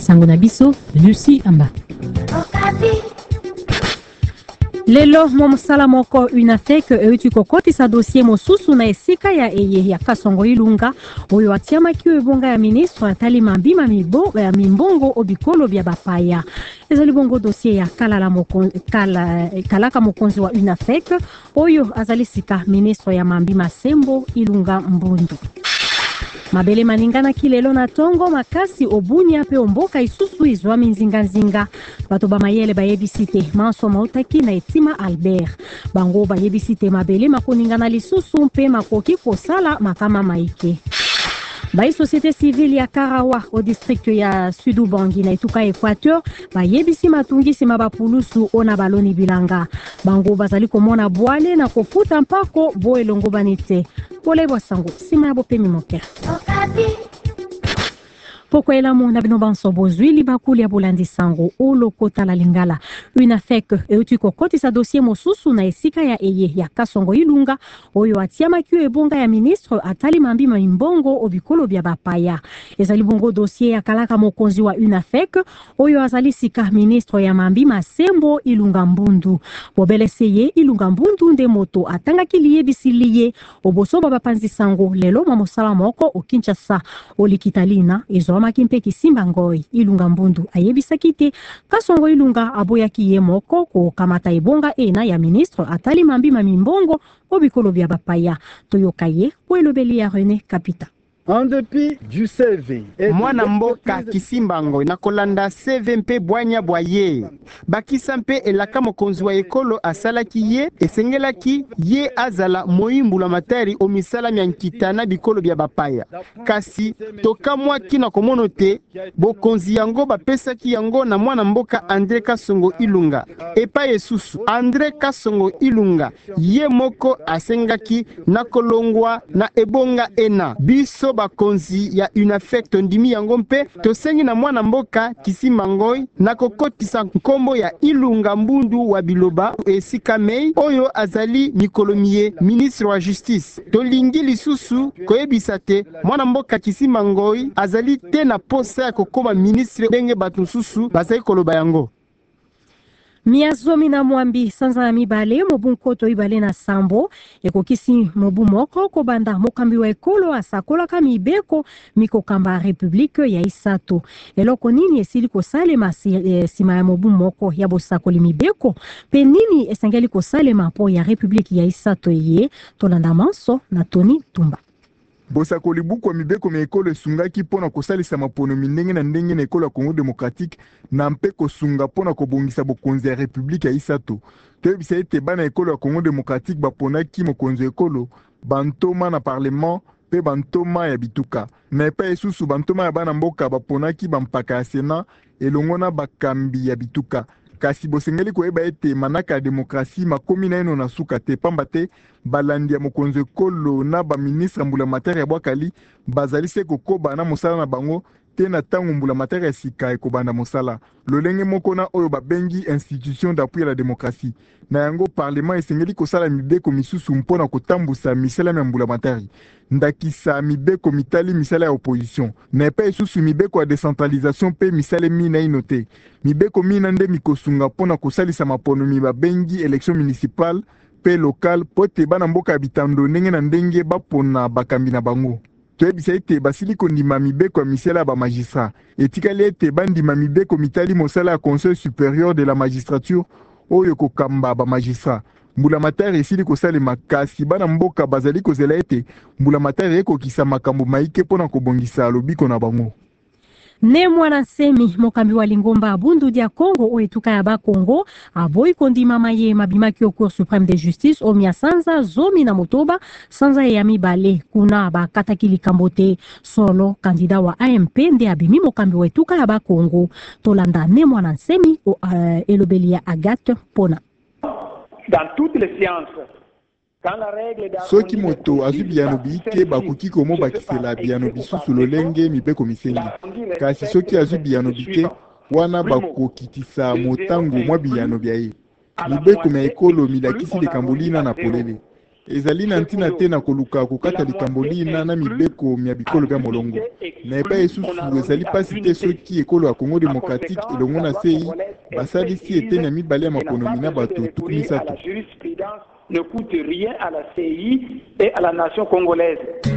sango na biso Lucie Amba. Lelo mosala moko UNAFEC euti kokotisa dossier mosusu na esika ya eye ya Kasongo Ilunga oyo atiamaki ebonga ya ministre atali mambima mimbongo obikolo bya bapaya. Ezali bongo dossier ya kalaka mokonzi wa UNAFEC oyo azali sika ministre ya mambima Sembo Ilunga Mbundu. Mabele maningana kilelo na tongo makasi obunya pe omboka isusu izwa minzinga bato ba mayele ba yebisite manso mautaki na etima Albert bango ba yebisite mabele makoningana lisusu mpe makoki kosala makama maike. Ba société civile ya Karawa au district ya Sud-Ubangi na etuka Equateur ba yebisi matungisi mabapulusu ona baloni bilanga bango bazali komona bwale na kofuta mpako bo elongo banite pole bosango sima ya bopemi moke. Poko elamu na bino banso bozwi libakuli ya bolandi sango olo kota la lingala. UNAFEC euti kokotisa dossier mosusu na esika ya eye ya Kasongo Ilunga oyo atiamaki ebonga ya ministre atali mambima imbongo obikolo bya bapaya. Ezali bongo dossier ya kalaka mokonzi wa UNAFEC oyo azali sika ministre ya mambima Sembo Ilunga Mbundu. Bobele seye Ilunga Mbundu nde moto atangaki liyebisi liye oboso bapanzi sango lelo mosala moko o Kinshasa olikitalina ezo makimpe kisimba ngoi Ilunga Mbundu ayebisaki te Kasongo Ilunga aboyaki ye moko ko kamata ebonga ena ya ministre atali mambima mimbongo obikolo bya bapaya toyokaye po elobeli ya René Kapita. En dépit du CV, mwana mboka kisimbango na kolanda CV mpe bwanya bwaye bakisa mpe elaka mokonzi wa ekolo asalaki ye esengelaki ye azala moimbula materi o misala mya nkitana bikolo bya bapaya kasi toka mwaki na komono te bokonzi yango bapesaki yango na mwana mboka André Kasongo Ilunga epa yesusu André Kasongo Ilunga ye moko asengaki na kolongwa na ebonga ena biso bakonzi ya UNAFEC ndimi yango mpe tosengi na mwana mboka Kisimangoi na kokotisa nkombo ya Ilunga Mbundu wa Biloba esika mei oyo azali mikolomie ministre wa justice tolingi lisusu koyebisa te mwana mboka Kisimangoi azali te na posa ya kokoma ministre ndenge bato susu bazali koloba yango. Miazomi na mwambi sanza na mibale mobunkoto ibale na sambo ekokisi mobu moko kobanda mokambi wa ekolo asakola kami ibeko mikokamba republike ya Isato eloko nini esili kosalema sima ya mobu moko ya bosakoli mibeko pe nini esengeli kosalema po ya republike ya Isato ye tolanda manso na Tony Tumba. Bosakoli buku mibeko ekolo esungaki pona kosalisa maponomi ndenge na ndenge na ekolo ya Congo démocratique na mpe kosunga pona kobongisa bokonzi ya republike ya Isato. Toyebisa ete bana ekolo ya Congo démocratique baponaki mokonzi ekolo bantoma na parlement pe bantoma ya bituka. Na epa esusu bantoma ya bana mboka baponaki bampaka ya Sénat elongo na bakambi ya bituka. Kasi bosengeli koyeba ete manaka ya demokrasi makomi na eno na suka te pamba te balandi ya mokonzi ekolo na ba ministre mbula materi ya bwakali bazali se kokoba na mosala na bango te na tango mbula materi ya sika ekobanda mosala lolenge moko na oyo babengi institution d'appui à la démocratie na yango parlement esengeli kosala mibeko misusu mpona kotambusa misala ya mbula materi ndakisa mibeko mitali misala ya opposition na epa esusu mibeko ya décentralisation pe misala mina inote mibeko mina nde mikosunga pona kosalisa maponomi babengi élection municipale pe local pote bana mboka bitando ndenge na ndenge bapona bakambi na bango. Toyebisa ete basili kondima mibeko ya misala ba magistrat etikali ete bandima mibeko mitali mosala ya conseil supérieur de la magistrature oyo kokamba ba magistrat mbula matari esili kosalema kasi bana mboka bazali kozela ete mbula matari ekokisa makambo maike pona kobongisa lobiko na bango. Ne mwana semi mokambi wa Lingomba Bundu dia Congo o etuka ya ba Congo aboyi kondima maye mabimaki au Cour suprême de justice o mia sanza zomi na motoba sanza ya mibale kuna ba katakili kambote solo kandida wa AMP nde abimi mokambi wa etuka ya ba Congo tolanda ne mwana semi o elobeli ya Agathe Pona. Dans toutes les sciences soki moto azwi biyano biyike bakoki komo bakisela biyano bisusu lolenge mibeko misengi kasi soki azwi biyano bike wana bakokitisa motango mwa biyano bya ye mibeko mya ekolo milakisi likambo lina na polele ezali na ntina te na koluka kokata likambo lina na mibeko mya bikolo bya molongo na epai esusu ezali pasi te soki ekolo ya Congo démocratique elongo na sei basalisi eteni ya mibale ya makonomi na bato tuku misato. Ne coûte rien à la CI et à la nation congolaise.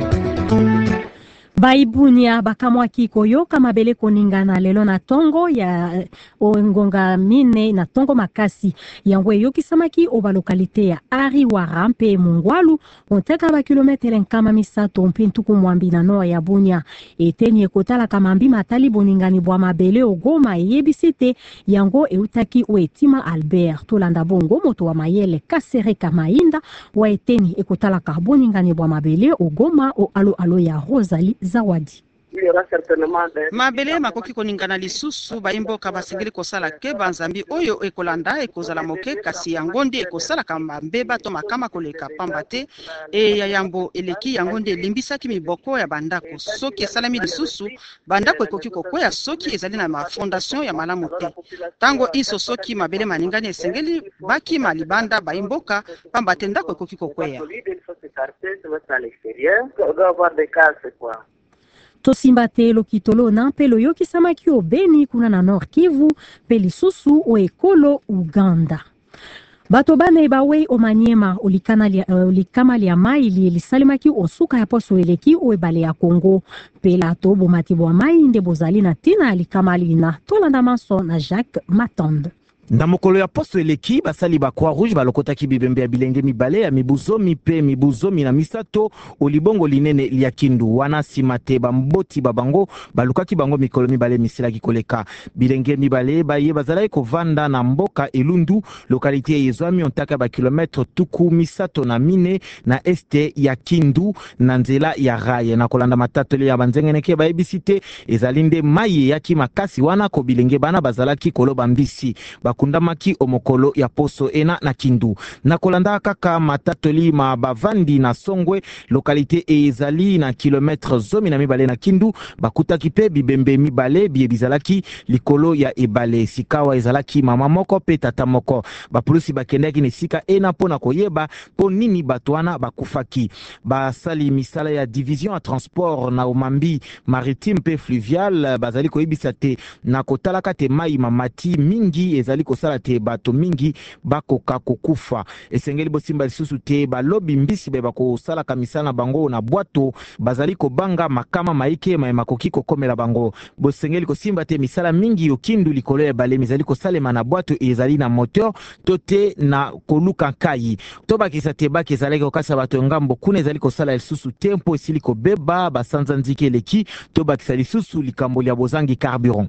Baibunia bakamwa kikoyo kama bele koningana lelo na tongo ya ongonga mine na tongo makasi yangwe yoki samaki oba lokalite ya Ari Warampe Mungwalu onteka ba kilometre nkama misato mpintuku mwambi na noa ya Bunia eteni ekotala kamambi matali boningani bwa mabele ogoma yebisite yango eutaki wetima Albert tolanda bongo moto wa mayele Kasereka Mainda wa eteni ekotala karboningani bwa mabele ogoma o alo ya Rosalie Zawadi. Mabele makoki koningana lisusu baimboka basengeli kosala ke banzambi oyo ekolanda ekozala moke kasi yango nde ekosala kamba mbeba to makama koleka pamba te ya yambo eleki yango nde limbisaki miboko ya bandako soki esalami lisusu bandako ekoki kokwea soki ezali na mafondation ya malamu te tango iso soki mabele maningani esengeli baki malibanda baimboka pamba te ndako ekoki kokwea. Tosimba te lokitolo na mpelo yoki samaki o Beni kuna na Nord Kivu pe lisusu o ekolo Uganda. Bato bane bawe o Maniema olikama lia mai lisalimaki osuka ya poso eleki o ebale ya Congo pe la tobo matibwa mai nde bozali na tina alikama lina tolanda maso na Jacques Matonde. Na mokolo ya poso eleki basali ba Croix Rouge balokotaki bibembe ya bilenge mibale ya mibuzomi pe mibuzomi na misato olibongo linene lia Kindu wana simate bamboti babango balukaki bango mikolo mibale misilaki koleka bilenge mibale baye bazalaki kovanda na mboka Elundu lokalite yezwami ontaka ba kilometre tuku misato na mine na este ya Kindu na nzela ya raye na kolanda matatoli ya banzengeneke baebisite ezalinde maye yaki makasi wana ko bilenge bana bazalaki koloba mbisi kundamaki omokolo ya poso ena na Kindu na kolanda kaka matatoli ma bavandi na Songwe lokalite ezali na kilometre zomi na mibale na Kindu bakutaki pe bibembe mibale bizalaki likolo ya ebale sikawa ezalaki mama moko pe tata moko bapulusi bakendaki ne sika ena pona koyeba po nini batwana bakufaki basali misala ya division ya transport na omambi maritime pe fluvial bazali koyebisa te na kotalaka te mai mamati mingi ezali kosala te bato mingi bakoka kokufa esengeli bosimba lisusu te balobi mbisi be bakosala kamisana na bango na bwato bazali kobanga makama maike makoki kokomela bango bosengeli kosimba te misala mingi yokindu likolo ya bale mizali kosalema na bwato ezali na moteur tote na koluka kai to bakisa te bakizali kokasa bato ngambo kuna ezali kosala lisusu tempo esili kobeba basanza nzike leki to bakisa lisusu likambo ya bozangi carburant.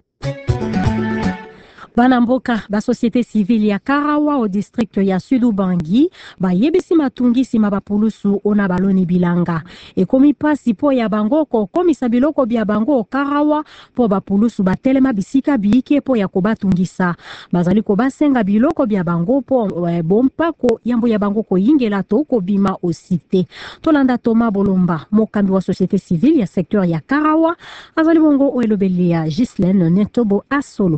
Banamboka ba société civile ya Karawa au district ya Sud-Ubangi ba yebisi matungisi mabapulusu ona baloni bilanga ekomi pasi po ya bangoko komisa biloko bya bango Karawa po bapulusu batelema bisika biike po ya kobatungisa bazali ko basenga biloko bya bango po bompako yambo ya bango ko yingela to ko bima osite tolanda Toma Bolomba mokambi wa société civile ya secteur ya Karawa azali bongo oelobelia Gislaine Netobo Asolo.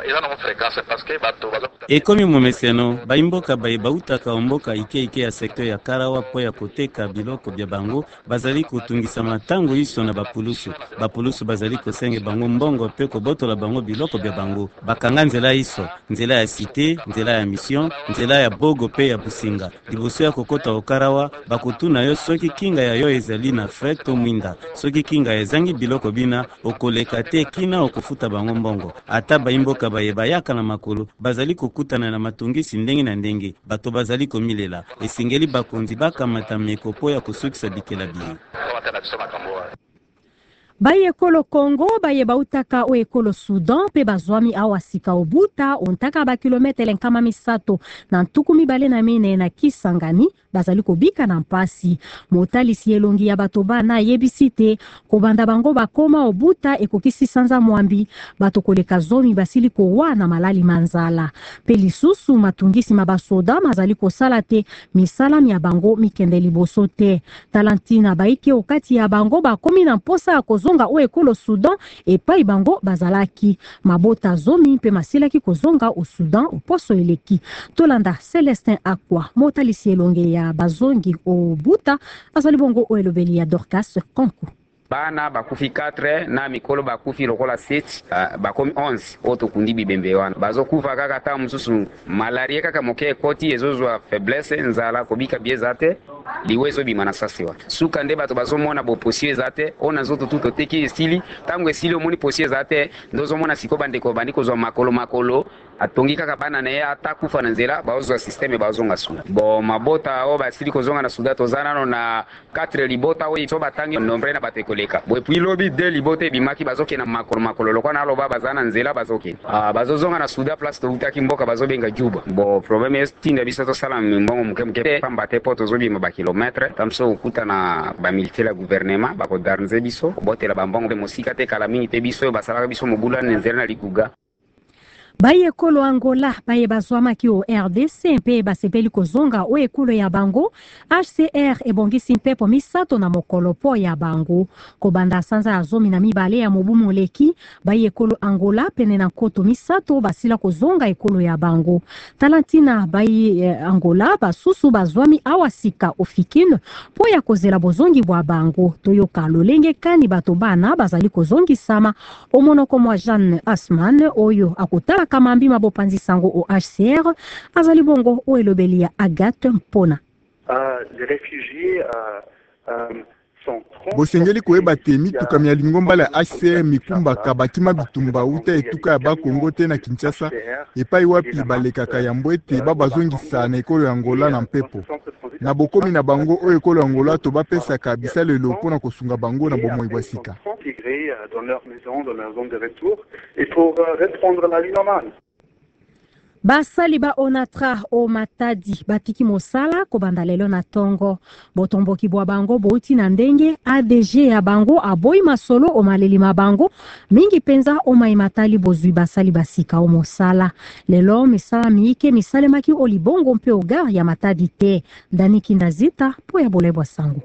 Ekomi momeseno baimboka bautaka omboka ike ya sektor ya Karawa po ya koteka biloko bya bango bazali kutungisa matango iso na bapulusu bazali kosenge bango mbongo pe kobotola bango biloko bya bango bakanga nzela iso nzela ya cité nzela ya mission nzela ya bogo pe ya businga liboso ya kokota okarawa bakutuna yo soki kinga ya yo ezali na frais to mwinda soki kinga ezangi biloko bina okoleka te kina okufuta bango mbongo ata baimboka bayaka na makolo bazali kokutana na matungisi ndenge na ndenge bato bazali komilela esengeli bakonzi bakamata mekopo ya kosukisa bikela bino Baye ekolo Congo, baye bautaka o ekolo Sudan, pe bazwami awa sika obuta, ontaka ba kilometre nkama misato, na ntuku mibale na mine na Kisangani, bazali kobika na mpasi. Motalisi elongi ya bato bana yebisite, kobanda bango bakoma obuta ekokisi sanza mwambi, bato koleka zomi basili kowa na malali manzala. Pe lisusu matungisi mabasoda, mazali kosala te, misala mia bango mikende liboso te. Talantina baike okati ya bango bakomi na mposa ya kozonga o ekolo Sudan epai bango bazalaki. Mabota zomi pe masilaki kozonga o Sudan o poso eleki. Tolanda Celestin Akwa, motalisi elonge ya ya bazongi o buta azali bongo o elobeli ya Dorcas Konku. Bana bakufi 4 na mikolo bakufi lokola 7 bakomi 11 oto kundi bibembe wana bazokufa kaka ta mususu malaria kaka moke koti ezozwa faiblesse nzala kobika bieza te liwezo bimana sasi wana suka nde bato bazomona bo posie zate ona zoto tuto teki estili tango estili omoni posie zate ndozomona siko bandeko bandiko zo makolo atongi kaka bana na ye atakufa na nzela baozwa systeme bazonga suda bo mabota o basili kozonga na suda tozana no na 4 libota o so batangi nombre na batekoleka bo puis lobi de libota bimaki bazoke na makolo lokwana aloba bazana nzela bazoke bazozonga na suda place to utaki mboka bazobenga Juba bo problème est tinda biso to sala mbongo mukemke pamba te poto zobi ma kilometre tamso ukuta na ba militaire la gouvernement bako darnze biso botela bambongo be mosika te kala mingi te biso basala biso mobula nzela na likuga baye ekolo Angola baye bazwamaki o RDC mpe basepeli kozonga o ekolo ya bango HCR ebongisi mpepo misato na mokolo po ya bango kobanda sanza ya zomi na mibale ya mobu moleki baye ekolo Angola pene na koto misato basila kozonga ekolo ya bango talantina baye Angola basusu bazwami awasika ofikine po ya kozela bozongi bwa bango toyoka lolenge kani bato bana bazali kozongi sama omonoko mwa Jeanne Asman oyo akotala kamambi mabopanzi sango o HCR azali bongo o elobeli ya Agathe Mpona. Les réfugiés bosengeli koyeba te mituka ya lingomba la HCR mikumbaka bakima bitumba uta etuka ya bakongo te na Kinshasa epai wapi balekaka yambo ete babazongisa na ekolo ya Angola na mpepo na bokomi na bango o ekolo ya Angola to bapesaka bisalelo mpona kosunga bango na bomoi bwa sika dans leur maison, dans leur zone de retour et pour reprendre la vie normale. Basali ba onatra o matadi batiki mosala kobanda lelo na tongo botomboki bwa bango bouti na ndenge ADG ya bango aboyi masolo o maleli mabango mingi penza o maimatali bozui basali basika o mosala lelo misala miike misale maki o libongo mpe o gare ya matadi te Daniki Ndazita po ya bolebwa sango.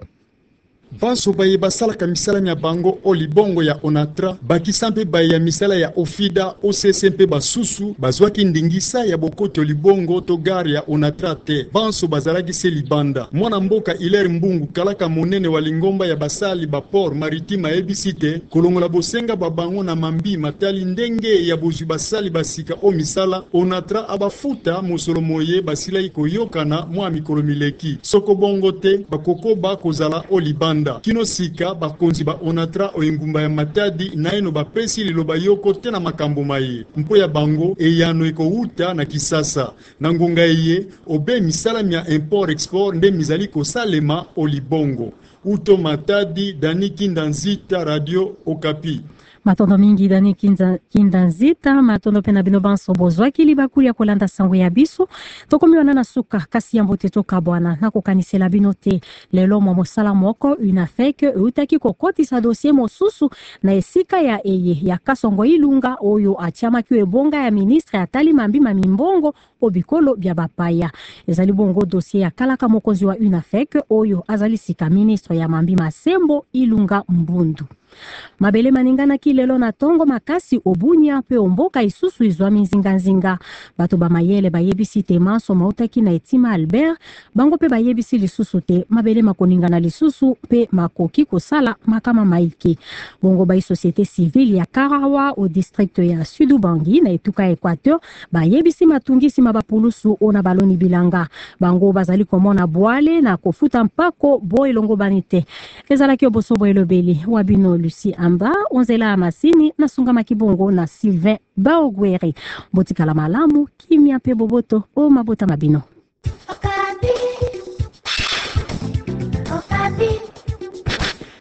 Banso baye basalaka misala nya bango o libongo ya onatra bakisa mpe baye ya misala ya ofida OCC mpe basusu bazwaki ndingisa ya bokoto libongo to gare ya onatra te banso bazalaki se libanda mwana mboka Hilaire Mbungu kalaka monene wa lingomba ya basali ba port maritime ebisite kolongola bosenga babango na mambi matali ndenge ya bozwi basali basika o misala onatra abafuta mosolo moye basila ikoyokana mwa mikolo mileki soko bongo te bakokoba kozala o libanda kino sika bakonzi ba onatra o engumba ya matadi naino bapesi liloba yoko te na makambo maye mpo ya bango eyano ekouta na Kisasa na ngonga eye obe misala mya import export nde mizali kosalema o libongo uto matadi Daniki Ndanzita Radio Okapi. Matondo mingi Daniki Ndanzita matondo pena bino banso bozwaki libakuli ya kolanda sango ya biso tokomiwana na suka kasi ya mbote toka bwana na kokanisela bino te lelo mwa mosala moko una fake utaki kokotisa dossier mosusu na esika ya eye ya Kasongo Ilunga oyo atiama kiwe bonga ya ministre atali mambi mamimbongo obikolo bya bapaya ezali bongo dossier ya kalaka mokonzi wa una fake oyo azali sika ministre ya mambi Masembo Ilunga Mbundu. Mabele maningana kilelo na tongo makasi obunya pe omboka isusu izwami nzinga bato ba mayele bayebisi te manso mautaki na etima Albert bango pe bayebisi lisusu te mabele makoningana lisusu pe makoki kosala makama maiki bongo ba société civile ya Karawa au district ya Sud Bangi na etuka Equateur bayebisi matungisi mabapulusu ona baloni bilanga bango bazali komona bwale na kofuta mpako boy longo banite ezalaki obosobo elobeli wabino Lucie Amba, onzela amasini na sunga makibongo na Sylvain Baogwere. Botikala malamu, kimia pe boboto o mabota mabino.